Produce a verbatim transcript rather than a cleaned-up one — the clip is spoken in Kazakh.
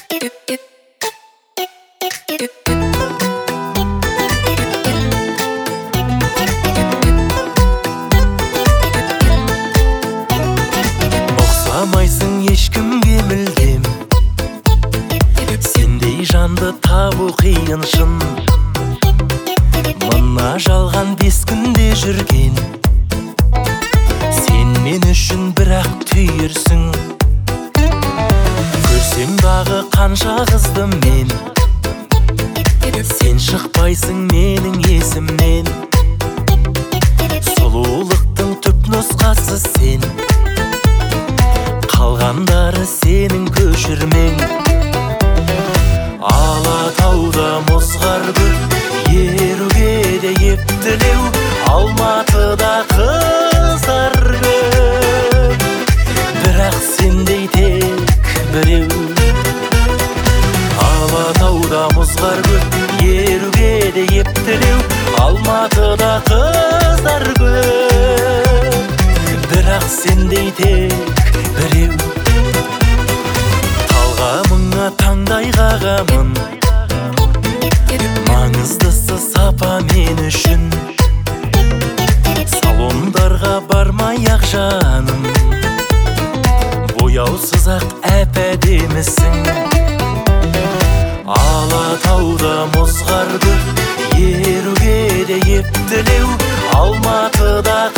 Ұқсамайсың ешкімге мүлдем, сендей жанды табу қиын шын. Мына жалған бес күнде жүрген, сен мен үшін бірақ түйірсің. Көрсем дағы қанша қызды мен, сен шықпайсың менің есімнен. Сұлулықтың түп нұсқасы сен, қалғандары сенің көшірмең. Алатауда мұзғар көп, еруге де ептілеу, Алматыда қыздар көп, бірақ сендей тек біреу. Алатауда мұзғар көп, еруге де ептілеу, Алматыда қыздар көп, бірақ сендей тек біреу. Талғамыңа таңдай қағамын, маңыздысы сапа мен үшін. Салондарға бармай-ақ жаным, бояусыз-ақ әп-әдемісің. Алатауда мұзғар көп, еруге де ептілеу, Алматыда